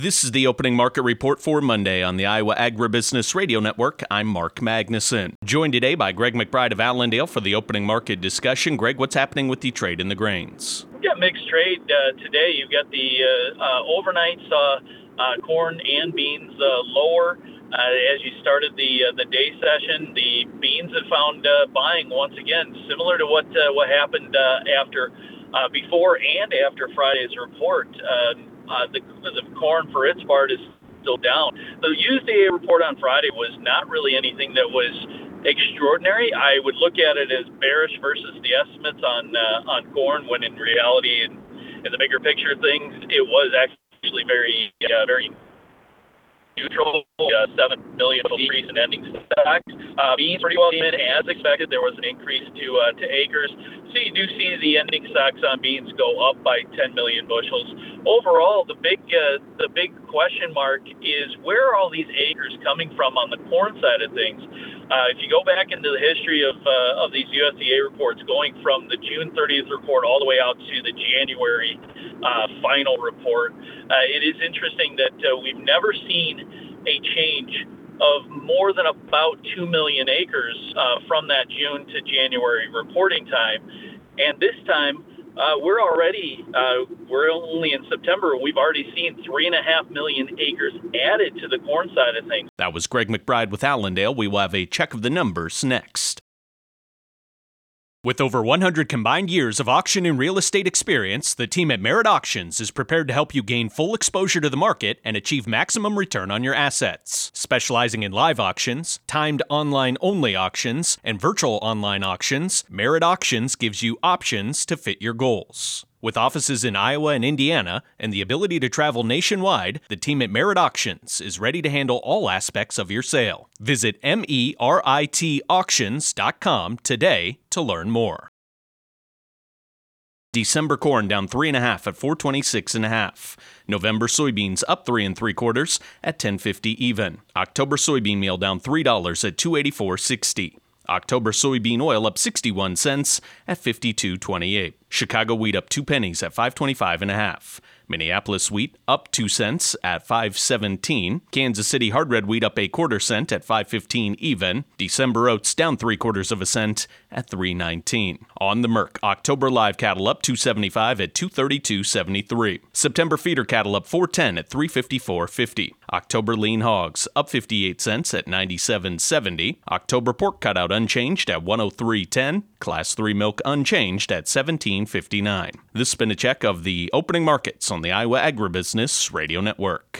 This is the opening market report for Monday on the Iowa Agribusiness Radio Network. I'm Mark Magnuson. Joined today by Greg McBride of Allendale for the opening market discussion. Greg, what's happening with the trade in the grains? We've got mixed trade today. You've got the overnight corn and beans lower. As you started the day session, the beans have found buying once again, similar to what happened before and after Friday's report. The corn, for its part, is still down. The USDA report on Friday was not really anything that was extraordinary. I would look at it as bearish versus the estimates on corn, when in reality, in the bigger picture of things, it was actually very neutral. 7 million decrease in ending stocks. Beans pretty well came in as expected. There was an increase to acres. So you do see the ending stocks on beans go up by 10 million bushels. Overall, the big question mark is, where are all these acres coming from on the corn side of things? If you go back into the history of these USDA reports, going from the June 30th report all the way out to the January final report, it is interesting that we've never seen a change of more than about 2 million acres from that June to January reporting time. And this time, we're only in September. We've already seen 3.5 million acres added to the corn side of things. That was Greg McBride with Allendale. We will have a check of the numbers next. With over 100 combined years of auction and real estate experience, the team at Merit Auctions is prepared to help you gain full exposure to the market and achieve maximum return on your assets. Specializing in live auctions, timed online-only auctions, and virtual online auctions, Merit Auctions gives you options to fit your goals. With offices in Iowa and Indiana and the ability to travel nationwide, the team at Merit Auctions is ready to handle all aspects of your sale. Visit meritauctions.com today to learn more. December corn down 3.5 at 426.5. November soybeans up 3 3/4 at 10.50 even. October soybean meal down $3 at 284.60. October soybean oil up 61 cents at 52.28. Chicago wheat up 2 pennies at 525.5. Minneapolis wheat up 2 cents at 5.17. Kansas City hard red wheat up 1/4 cent at 5.15 even. December oats down 3/4 cent at 3.19. On the Merc, October live cattle up 2.75 at 232.73. September feeder cattle up 4.10 at 354.50. October lean hogs up 58 cents at 97.70. October pork cutout unchanged at 103.10. Class 3 milk unchanged at 17.59. This has been a check of the opening markets on the Iowa Agribusiness Radio Network.